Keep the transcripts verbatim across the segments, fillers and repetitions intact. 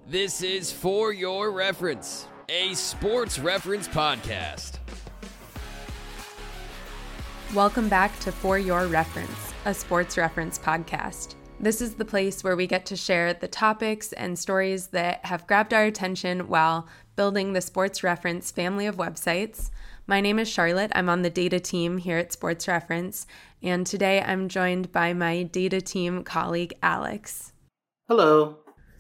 This is For Your Reference, a sports reference podcast. Welcome back to For Your Reference, a sports reference podcast. This is the place where we get to share the topics and stories that have grabbed our attention while building the Sports Reference family of websites. My name is Charlotte. I'm on the data team here at Sports Reference, and today I'm joined by my data team colleague, Alex. Hello.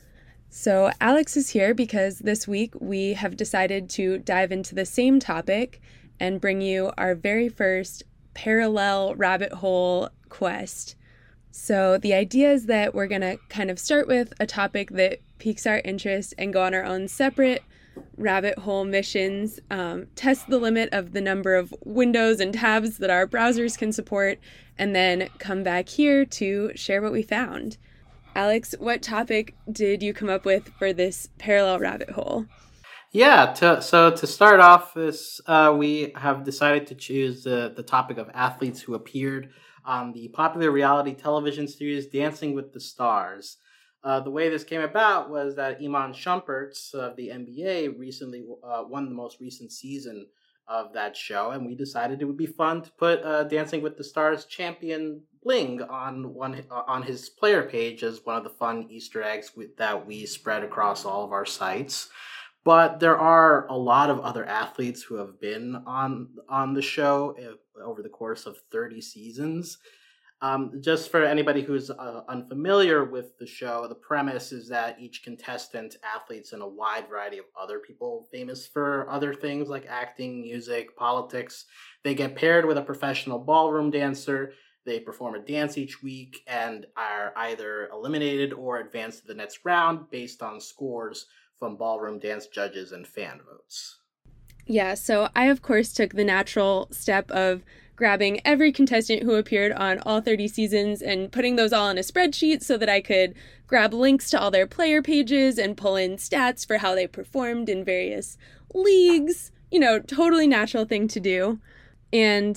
So Alex is here because this week we have decided to dive into the same topic and bring you our very first parallel rabbit hole quest. So the idea is that we're going to kind of start with a topic that piques our interest and go on our own separate rabbit hole missions, um, test the limit of the number of windows and tabs that our browsers can support, and then come back here to share what we found. Alex, what topic did you come up with for this parallel rabbit hole? Yeah, to, so to start off this, uh, we have decided to choose uh, the topic of athletes who appeared on the popular reality television series Dancing with the Stars. Uh, the way this came about was that Iman Shumpert of the N B A recently uh, won the most recent season of that show, and we decided it would be fun to put uh, Dancing with the Stars champion Bling on one uh, on his player page as one of the fun Easter eggs with, that we spread across all of our sites. But there are a lot of other athletes who have been on on the show over the course of thirty seasons. Um, just for anybody who's uh, unfamiliar with the show, the premise is that each contestant athletes in a wide variety of other people famous for other things like acting, music, politics. They get paired with a professional ballroom dancer. They perform a dance each week and are either eliminated or advance to the next round based on scores from ballroom dance judges and fan votes. Yeah, so I, of course, took the natural step of grabbing every contestant who appeared on all thirty seasons and putting those all in a spreadsheet so that I could grab links to all their player pages and pull in stats for how they performed in various leagues. You know, totally natural thing to do. And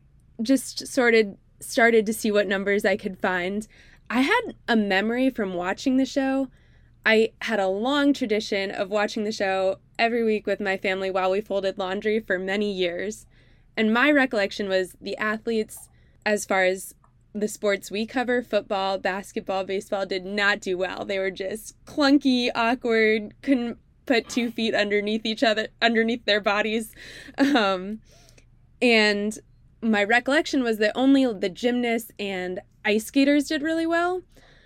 just sort of started to see what numbers I could find. I had a memory from watching the show. I had a long tradition of watching the show every week with my family while we folded laundry for many years. And my recollection was the athletes, as far as the sports we cover, football, basketball, baseball, did not do well. They were just clunky, awkward, couldn't put two feet underneath each other, underneath their bodies. Um, and my recollection was that only the gymnasts and ice skaters did really well.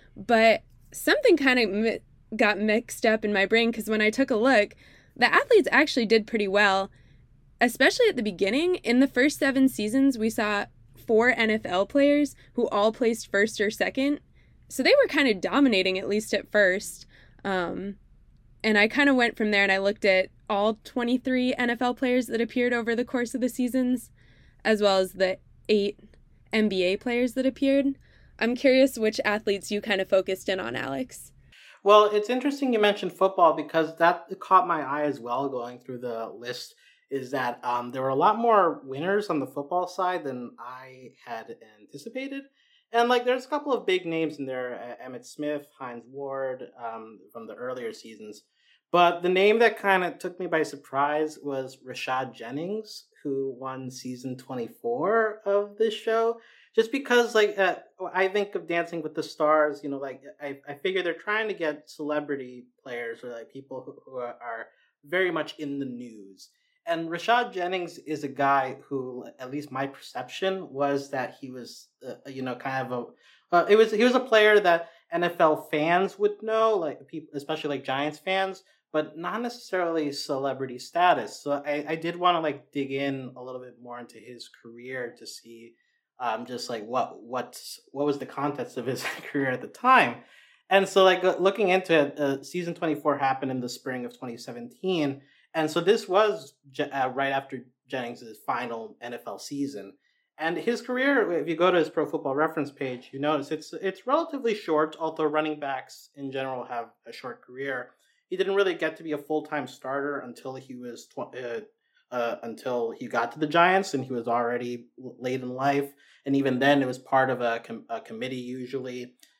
But something kind of mi- got mixed up in my brain because when I took a look, the athletes actually did pretty well. Especially at the beginning, in the first seven seasons, we saw four N F L players who all placed first or second. So they were kind of dominating, at least at first. Um, and I kind of went from there and I looked at all twenty-three N F L players that appeared over the course of the seasons, as well as the eight N B A players that appeared. I'm curious which athletes you kind of focused in on, Alex. Well, it's interesting you mentioned football because that caught my eye as well going through the list. Is that um, there were a lot more winners on the football side than I had anticipated. And, like, there's a couple of big names in there, uh, Emmitt Smith, Hines Ward, um, from the earlier seasons. But the name that kind of took me by surprise was Rashad Jennings, who won season twenty-four of this show. Just because, like, uh, I think of Dancing with the Stars, you know, like, I, I figure they're trying to get celebrity players or, like, people who, who are, are very much in the news. And Rashad Jennings is a guy who, at least my perception, was that he was, uh, you know, kind of a, uh, it was he was a player that N F L fans would know, like people, especially like Giants fans, but not necessarily celebrity status. So I, I did want to like dig in a little bit more into his career to see, um, just like what what's what was the context of his career at the time. And so like looking into it, uh, season twenty-four happened in the spring of twenty seventeen. And so this was uh, right after Jennings' final N F L season. And his career, if you go to his Pro Football Reference page, you notice it's it's relatively short, although running backs in general have a short career. He didn't really get to be a full-time starter until he was tw- uh, uh, until he got to the Giants, and he was already late in life. And even then, it was part of a, com- a committee usually.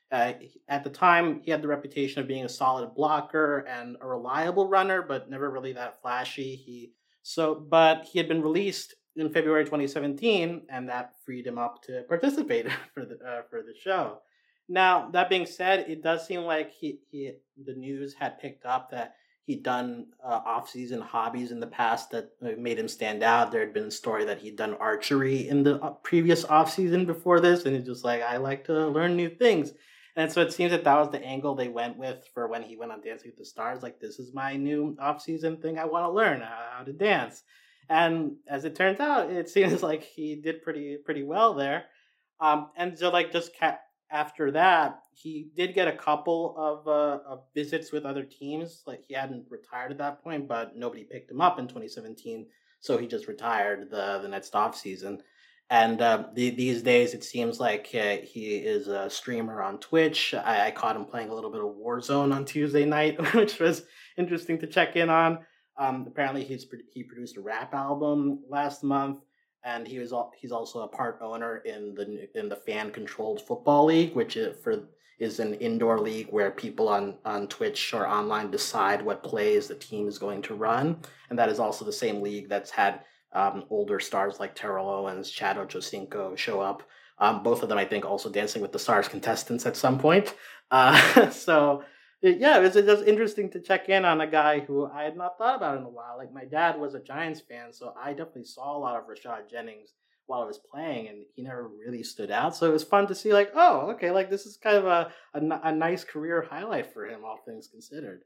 Uh, at the time, he had the reputation of being a solid blocker and a reliable runner, but never really that flashy. He so, but he had been released in February twenty seventeen, and that freed him up to participate for the uh, for the show. Now, that being said, it does seem like he, he the news had picked up that he'd done uh, off-season hobbies in the past that uh, made him stand out. There had been a story that he'd done archery in the uh, previous off-season before this, and he's just like, I like to learn new things. And so it seems that that was the angle they went with for when he went on Dancing with the Stars. Like, this is my new off-season thing I want to learn, how to dance. And as it turns out, it seems like he did pretty pretty well there. Um, and so, like, just ca- after that, he did get a couple of, uh, of visits with other teams. Like, he hadn't retired at that point, but nobody picked him up in twenty seventeen, so he just retired the the next off season. And uh, the, these days, it seems like uh, he is a streamer on Twitch. I, I caught him playing a little bit of Warzone on Tuesday night, which was interesting to check in on. Um, apparently, he's he produced a rap album last month, and he was he's also a part owner in the in the fan controlled football league, which is for is an indoor league where people on on Twitch or online decide what plays the team is going to run, and that is also the same league that's had um, older stars like Terrell Owens, Chad Ochocinco show up. Um, both of them, I think, also Dancing with the Stars contestants at some point. Uh, so. Yeah, it was just interesting to check in on a guy who I had not thought about in a while. Like, my dad was a Giants fan, so I definitely saw a lot of Rashad Jennings while I was playing, and he never really stood out. So it was fun to see, like, oh, okay, like, this is kind of a, a, a nice career highlight for him, all things considered.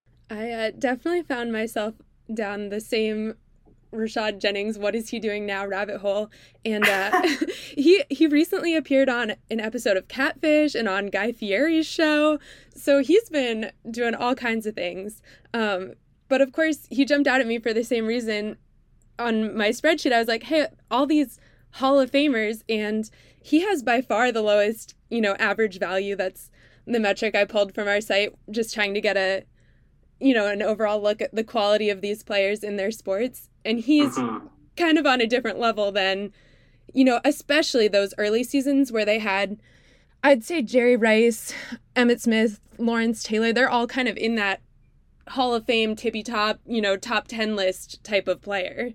I uh, definitely found myself down the same Rashad Jennings, what is he doing now, rabbit hole. And uh, he he recently appeared on an episode of Catfish and on Guy Fieri's show. So he's been doing all kinds of things. Um, but of course, he jumped out at me for the same reason. On my spreadsheet, I was like, hey, all these Hall of Famers, and he has by far the lowest, you know, average value. That's the metric I pulled from our site, just trying to get a, you know, an overall look at the quality of these players in their sports. And he's mm-hmm. kind of on a different level than, you know, especially those early seasons where they had, I'd say Jerry Rice, Emmitt Smith, Lawrence Taylor, they're all kind of in that Hall of Fame tippy top, you know, top ten list type of player.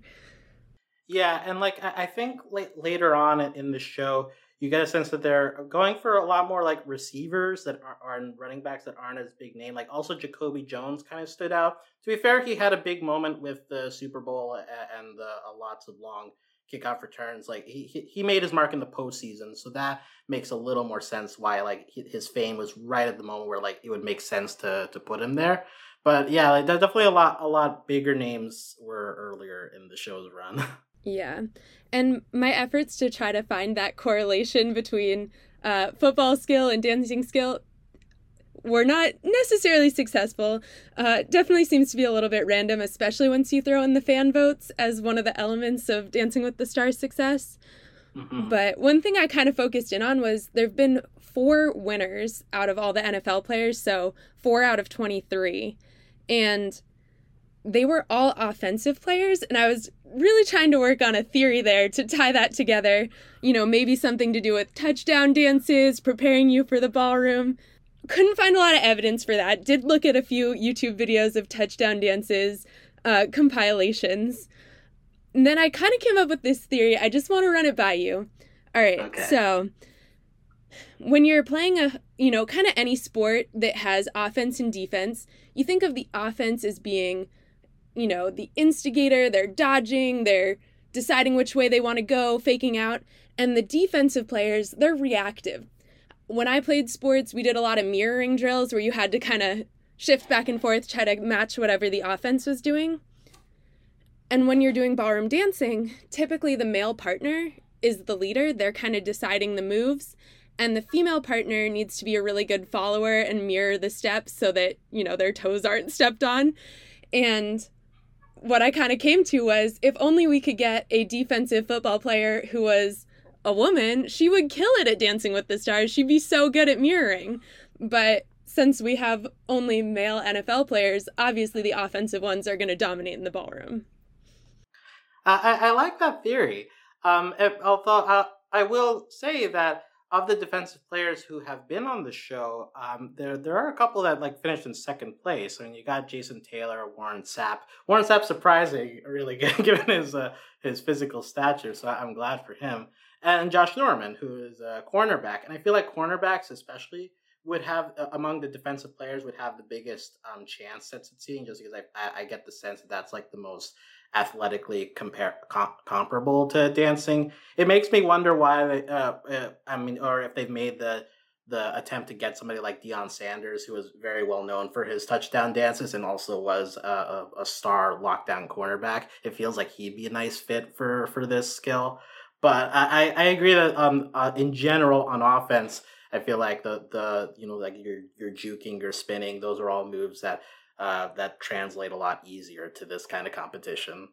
Yeah, and like I think late, later on in the show, you get a sense that they're going for a lot more like receivers that are, are running backs that aren't as big name. Like also Jacoby Jones kind of stood out. To be fair, he had a big moment with the Super Bowl and the uh, lots of long kickoff returns. Like he he made his mark in the postseason, so that makes a little more sense why like his fame was right at the moment where like it would make sense to to put him there. But yeah, like definitely a lot a lot bigger names were earlier in the show's run. Yeah. And my efforts to try to find that correlation between uh, football skill and dancing skill were not necessarily successful. Uh, definitely seems to be a little bit random, especially once you throw in the fan votes as one of the elements of Dancing with the Stars' success. Mm-hmm. But one thing I kind of focused in on was there have been four winners out of all the N F L players, so four out of twenty-three. And they were all offensive players, and I was really trying to work on a theory there to tie that together. You know, maybe something to do with touchdown dances, preparing you for the ballroom. Couldn't find a lot of evidence for that. Did look at a few YouTube videos of touchdown dances, uh, compilations. And then I kind of came up with this theory. I just want to run it by you. All right, okay. So when you're playing a, you know, kind of any sport that has offense and defense, you think of the offense as being, you know, the instigator, they're dodging, they're deciding which way they want to go, faking out. And the defensive players, they're reactive. When I played sports, we did a lot of mirroring drills where you had to kind of shift back and forth, try to match whatever the offense was doing. And when you're doing ballroom dancing, typically the male partner is the leader. They're kind of deciding the moves. And the female partner needs to be a really good follower and mirror the steps so that, you know, their toes aren't stepped on. And what I kind of came to was if only we could get a defensive football player who was a woman, she would kill it at Dancing with the Stars. She'd be so good at mirroring. But since we have only male N F L players, obviously the offensive ones are going to dominate in the ballroom. Uh, I, I like that theory. Um, if, although uh, I will say that of the defensive players who have been on the show, um, there there are a couple that like finished in second place. I mean, you got Jason Taylor, Warren Sapp. Warren Sapp surprising, really, given his uh, his physical stature. So I'm glad for him. And Josh Norman, who is a cornerback, and I feel like cornerbacks, especially, would have uh, among the defensive players would have the biggest um, chance at succeeding, just because I, I I get the sense that that's like the most athletically compare com- comparable to dancing. It makes me wonder why they, uh, uh, I mean, or if they've made the the attempt to get somebody like Deion Sanders, who was very well known for his touchdown dances and also was a, a, a star lockdown cornerback. It feels like he'd be a nice fit for for this skill. But I, I agree that um uh, in general on offense, I feel like the the you know like your your juking, your spinning, those are all moves that uh, that translate a lot easier to this kind of competition.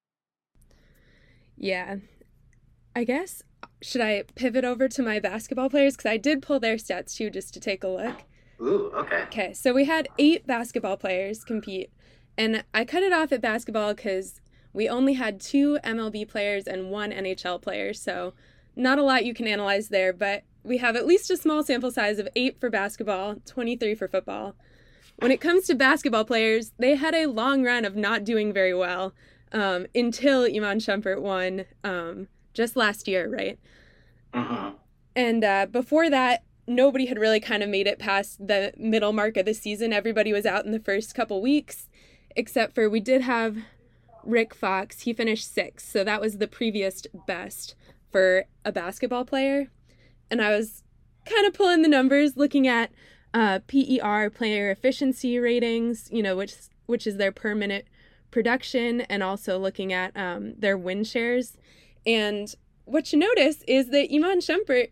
Yeah. I guess, should I pivot over to my basketball players? Because I did pull their stats too, just to take a look. Ooh, okay. Okay, so we had eight basketball players compete. And I cut it off at basketball because we only had two M L B players and one N H L player. So not a lot you can analyze there, but we have at least a small sample size of eight for basketball, twenty-three for football. When it comes to basketball players, they had a long run of not doing very well um, until Iman Shumpert won um, just last year, right? Uh-huh. And uh, before that, nobody had really kind of made it past the middle mark of the season. Everybody was out in the first couple weeks, except for we did have Rick Fox. He finished sixth, so that was the previous best for a basketball player. And I was kind of pulling the numbers, looking at Uh, P E R, player efficiency ratings, you know, which which is their per minute production, and also looking at um, their win shares. And what you notice is that Iman Shumpert,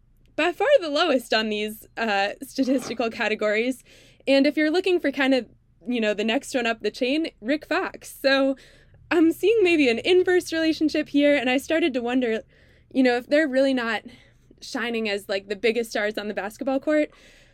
by far the lowest on these uh, statistical categories. And if you're looking for kind of, you know, the next one up the chain, Rick Fox. So I'm seeing maybe an inverse relationship here, and I started to wonder, you know, if they're really not shining as like the biggest stars on the basketball court,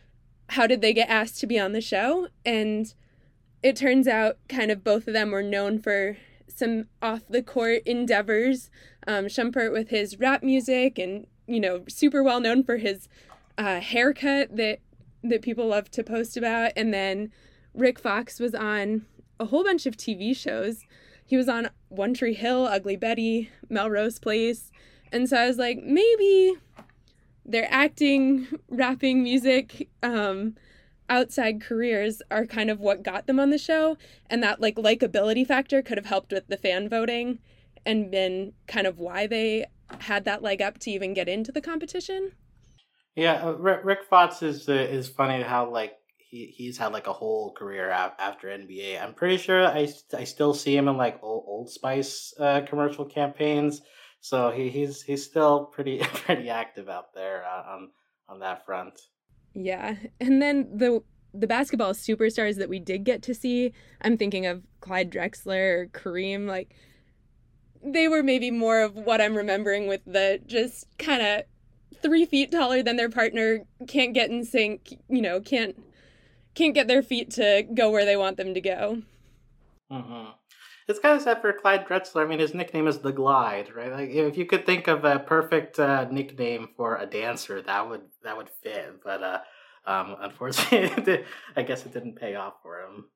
how did they get asked to be on the show? And it turns out kind of both of them were known for some off-the-court endeavors. Um, Shumpert with his rap music and, you know, super well known for his uh, haircut that that people love to post about. And then Rick Fox was on a whole bunch of T V shows. He was on One Tree Hill, Ugly Betty, Melrose Place. And so I was like, maybe their acting, rapping, music, um, outside careers are kind of what got them on the show. And that like likability factor could have helped with the fan voting and been kind of why they had that leg up to even get into the competition. Yeah, uh, Rick, Rick Fox is uh, is funny how like he he's had like a whole career af- after N B A. I'm pretty sure I, I still see him in like old, Old Spice uh, commercial campaigns. So he, he's he's still pretty pretty active out there uh, on on that front. Yeah, and then the the basketball superstars that we did get to see, I'm thinking of Clyde Drexler or Kareem. Like they were maybe more of what I'm remembering with the just kind of three feet taller than their partner, can't get in sync, you know, can't can't get their feet to go where they want them to go. Mm-hmm. It's kind of sad for Clyde Drexler. I mean, his nickname is the Glide, right? Like, if you could think of a perfect uh, nickname for a dancer, that would that would fit. But uh, um, unfortunately, I guess it didn't pay off for him.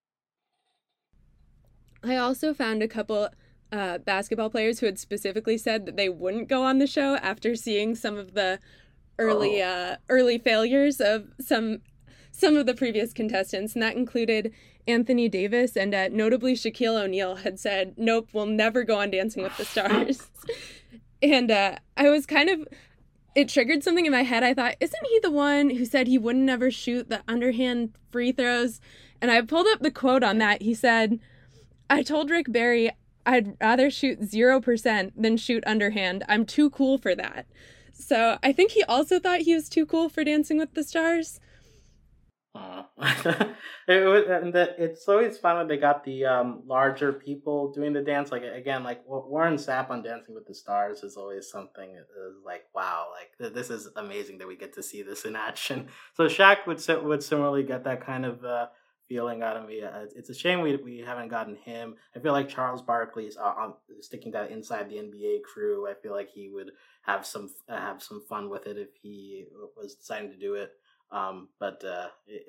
I also found a couple uh, basketball players who had specifically said that they wouldn't go on the show after seeing some of the early oh. uh, early failures of some some of the previous contestants, and that included Anthony Davis, and uh, notably Shaquille O'Neal had said, nope, we'll never go on Dancing with the Stars. And uh, I was kind of, it triggered something in my head. I thought, isn't he the one who said he wouldn't ever shoot the underhand free throws? And I pulled up the quote on that. He said, I told Rick Barry I'd rather shoot zero percent than shoot underhand. I'm too cool for that. So I think he also thought he was too cool for Dancing with the Stars. Uh, it was, and the, it's always fun when they got the um, larger people doing the dance. Like again, like Warren Sapp on Dancing with the Stars is always something. Is like wow, like this is amazing that we get to see this in action. So Shaq would would similarly get that kind of uh, feeling out of me. Uh, it's a shame we we haven't gotten him. I feel like Charles Barkley's uh, on sticking that inside the N B A crew. I feel like he would have some uh, have some fun with it if he was deciding to do it. Um, but uh,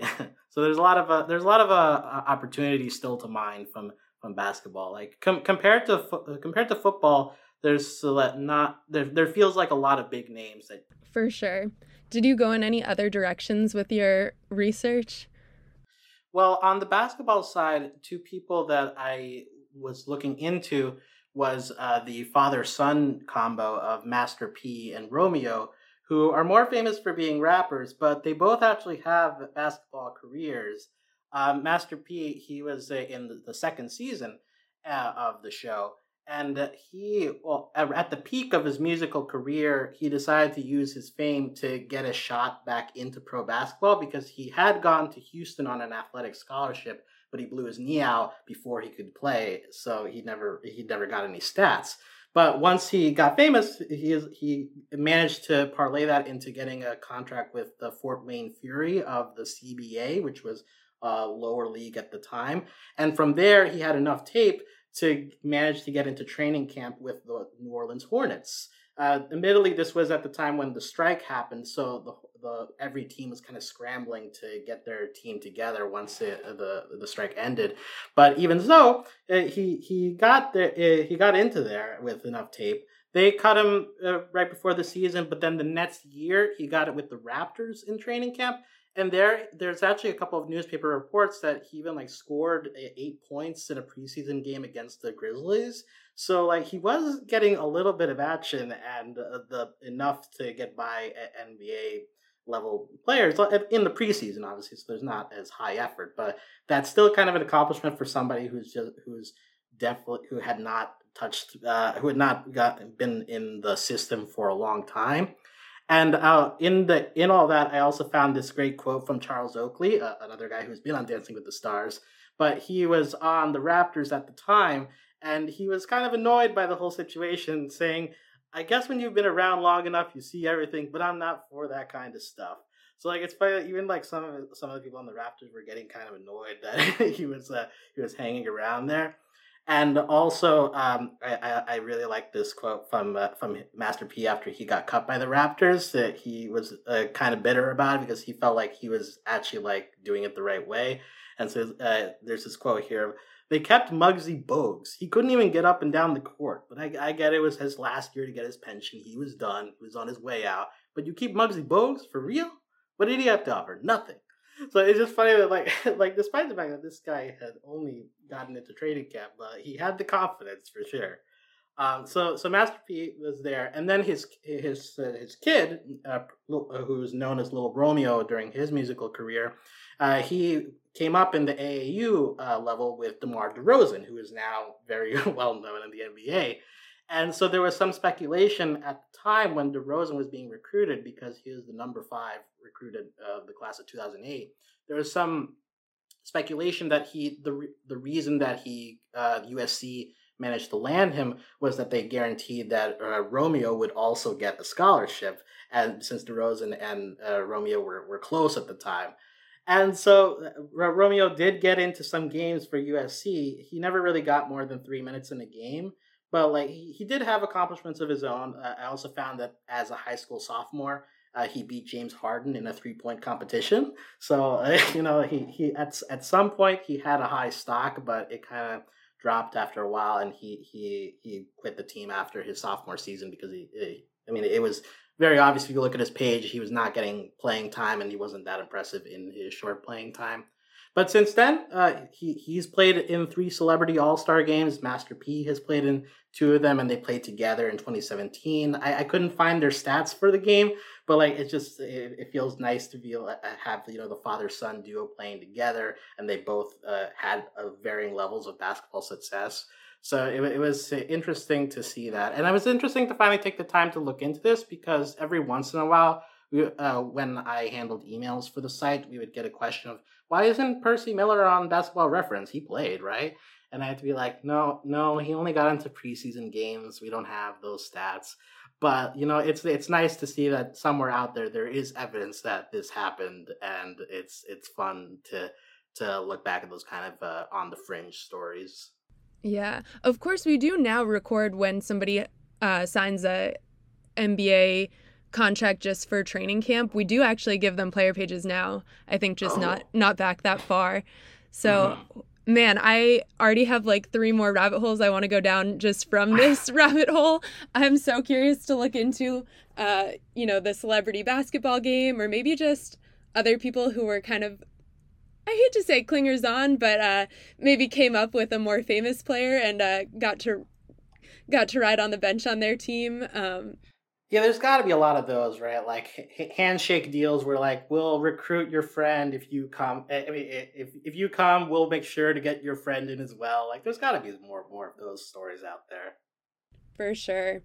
so there's a lot of uh, there's a lot of uh, opportunities still to mine from from basketball. Like com- compared to fo- compared to football, there's not there. There feels like a lot of big names that. For sure. Did you go in any other directions with your research? Well, on the basketball side, two people that I was looking into was uh, the father-son combo of Master P and Romeo, who are more famous for being rappers, but they both actually have basketball careers. Um, Master P, he was uh, in the second season uh, of the show, and uh, he, well, at the peak of his musical career, he decided to use his fame to get a shot back into pro basketball because he had gone to Houston on an athletic scholarship, but he blew his knee out before he could play, so he never he never got any stats. But once he got famous, he he managed to parlay that into getting a contract with the Fort Wayne Fury of the C B A, which was a lower league at the time. And from there, he had enough tape to manage to get into training camp with the New Orleans Hornets. Uh, admittedly, this was at the time when the strike happened, so the the every team was kind of scrambling to get their team together once it, the the strike ended. But even so, uh, he he got there, uh, he got into there with enough tape. They cut him uh, right before the season, but then the next year he got it with the Raptors in training camp. And there, there's actually a couple of newspaper reports that he even like scored eight points in a preseason game against the Grizzlies. So like he was getting a little bit of action and uh, the enough to get by N B A level players in the preseason, obviously. So there's not as high effort, but that's still kind of an accomplishment for somebody who's just who's definitely who had not touched, uh, who had not got been in the system for a long time. And uh, in the in all that, I also found this great quote from Charles Oakley, uh, another guy who's been on Dancing with the Stars. But he was on the Raptors at the time, and he was kind of annoyed by the whole situation, saying, "I guess when you've been around long enough, you see everything, but I'm not for that kind of stuff." So like it's funny, even like some of some of the people on the Raptors were getting kind of annoyed that he was uh, he was hanging around there. And also, um, I, I, I really like this quote from uh, from Master P after he got cut by the Raptors, that he was uh, kind of bitter about it because he felt like he was actually like doing it the right way. And so uh, there's this quote here: "They kept Muggsy Bogues. He couldn't even get up and down the court. But I, I get it was his last year to get his pension. He was done. He was on his way out. But you keep Muggsy Bogues for real? What did he have to offer? Nothing." So it's just funny that, like, like despite the fact that this guy had only gotten into training camp, but he had the confidence for sure. Um, so, so Master P was there, and then his his uh, his kid, uh, who's known as Little Romeo during his musical career, uh, he came up in the A A U uh, level with DeMar DeRozan, who is now very well known in the N B A. And so there was some speculation at the time when DeRozan was being recruited, because he was the number five recruited of uh, the class of two thousand eight. There was some speculation that he the the reason that he uh, U S C managed to land him was that they guaranteed that uh, Romeo would also get a scholarship, and since DeRozan and uh, Romeo were, were close at the time. And so uh, Romeo did get into some games for U S C. He never really got more than three minutes in a game. But like he, he did have accomplishments of his own. Uh, I also found that as a high school sophomore, uh, he beat James Harden in a three point competition. So uh, you know he he at at some point he had a high stock, but it kind of dropped after a while, and he he he quit the team after his sophomore season because he, he I mean it was very obvious if you look at his page, he was not getting playing time, and he wasn't that impressive in his short playing time. But since then, uh, he he's played in three Celebrity All-Star games. Master P has played in two of them, and they played together in twenty seventeen. I, I couldn't find their stats for the game, but like it just it, it feels nice to be able to have you know the father-son duo playing together, and they both uh, had uh, varying levels of basketball success. So it, it was interesting to see that, and it was interesting to finally take the time to look into this, because every once in a while, we, uh, when I handled emails for the site, we would get a question of, why isn't Percy Miller on Basketball Reference? He played, right? And I had to be like, no, no, he only got into preseason games. We don't have those stats. But, you know, it's it's nice to see that somewhere out there, there is evidence that this happened. And it's it's fun to to look back at those kind of uh, on the fringe stories. Yeah, of course we do now record when somebody uh, signs a N B A contract just for training camp. We do actually give them player pages now. I think just oh. not not back that far. So, mm-hmm. man, I already have like three more rabbit holes I want to go down just from this rabbit hole. I'm so curious to look into, uh, you know, the celebrity basketball game, or maybe just other people who were kind of, I hate to say clingers on, but uh, maybe came up with a more famous player and uh, got to got to ride on the bench on their team. Um, yeah, there's got to be a lot of those, right? Like h- handshake deals where like, we'll recruit your friend if you come. I mean, if if you come, we'll make sure to get your friend in as well. Like, there's got to be more more of those stories out there. For sure.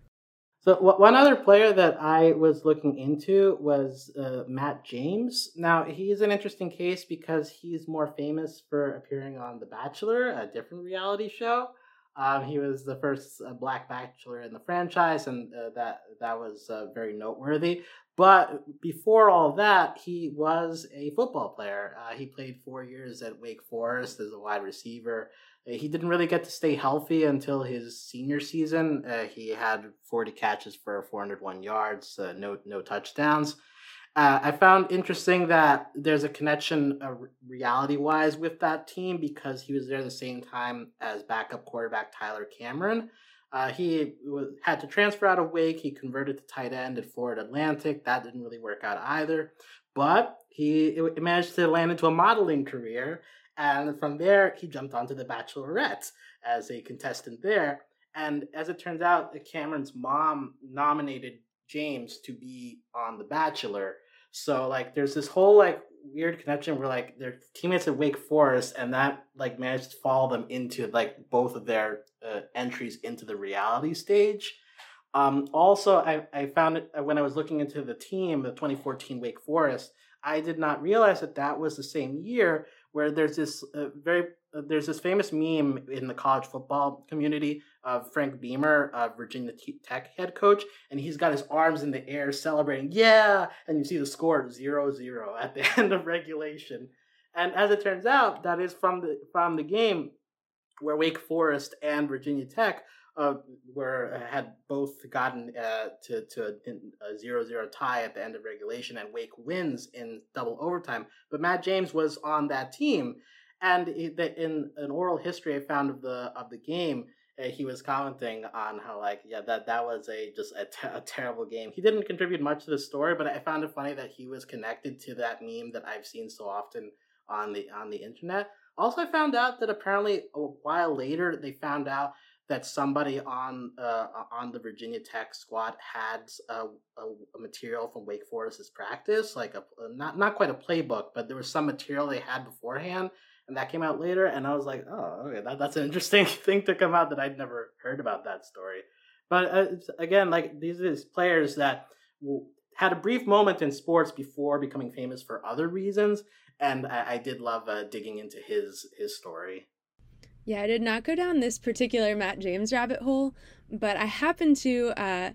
So one other player that I was looking into was uh, Matt James. Now, he's an interesting case because he's more famous for appearing on The Bachelor, a different reality show. Um, he was the first uh, Black Bachelor in the franchise, and uh, that that was uh, very noteworthy. But before all that, he was a football player. Uh, he played four years at Wake Forest as a wide receiver. He didn't really get to stay healthy until his senior season. Uh, he had forty catches for four hundred one yards, uh, no no touchdowns. Uh, I found interesting that there's a connection uh, reality-wise with that team because he was there the same time as backup quarterback Tyler Cameron. Uh, he was, had to transfer out of Wake. He converted to tight end at Florida Atlantic. That didn't really work out either. But he it managed to land into a modeling career. And from there, he jumped onto The Bachelorette as a contestant there. And as it turns out, Cameron's mom nominated James to be on The Bachelor. So, like, there's this whole, like, weird connection where, like, they're teammates at Wake Forest, and that, like, managed to follow them into, like, both of their uh, entries into the reality stage. Um, also, I, I found it when I was looking into the team, the twenty fourteen Wake Forest, I did not realize that that was the same year where there's this uh, very uh, there's this famous meme in the college football community of Frank Beamer, uh, Virginia Tech head coach, and he's got his arms in the air celebrating, yeah, and you see the score zero zero at the end of regulation. And as it turns out, that is from the from the game where Wake Forest and Virginia Tech uh, were had both gotten uh, to to a, a zero zero tie at the end of regulation, and Wake wins in double overtime. But Matt James was on that team, and in an oral history I found of the of the game, uh, he was commenting on how like yeah that that was a just a, te- a terrible game. He didn't contribute much to the story, but I found it funny that he was connected to that meme that I've seen so often on the on the internet. Also, I found out that apparently a while later they found out that somebody on uh, on the Virginia Tech squad had a, a, a material from Wake Forest's practice, like a not not quite a playbook, but there was some material they had beforehand, and that came out later. And I was like, oh, okay, that, that's an interesting thing to come out that I'd never heard about that story. But uh, it's, again, like these are players that had a brief moment in sports before becoming famous for other reasons, and I, I did love uh, digging into his his story. Yeah, I did not go down this particular Matt James rabbit hole, but I happened to uh,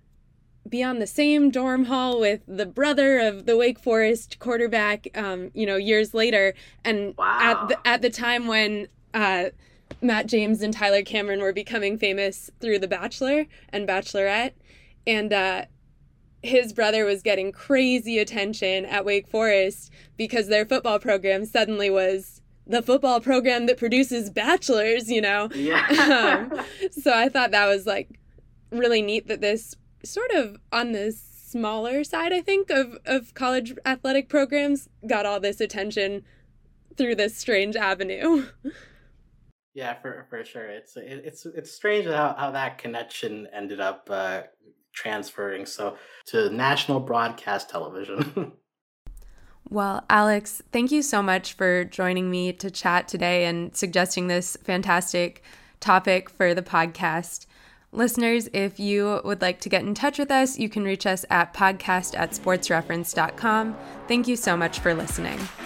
be on the same dorm hall with the brother of the Wake Forest quarterback, um, you know, years later. And wow. at the, at the time when uh, Matt James and Tyler Cameron were becoming famous through The Bachelor and Bachelorette, and uh, his brother was getting crazy attention at Wake Forest because their football program suddenly was the football program that produces bachelors, you know? Yeah. um, so I thought that was, like, really neat that this sort of on the smaller side, I think, of, of college athletic programs got all this attention through this strange avenue. Yeah, for for sure. It's it, it's it's strange how, how that connection ended up uh, transferring so to national broadcast television. Well, Alex, thank you so much for joining me to chat today and suggesting this fantastic topic for the podcast. Listeners, if you would like to get in touch with us, you can reach us at podcast at sportsreference dot com. Thank you so much for listening.